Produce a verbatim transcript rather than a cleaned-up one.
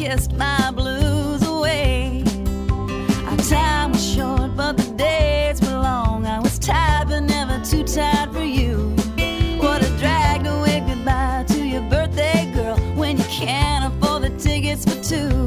kissed my blues away. Our time was short, but the days were long. I was tired, but never too tired for you. What a drag to wave goodbye to your birthday girl when you can't afford the tickets for two.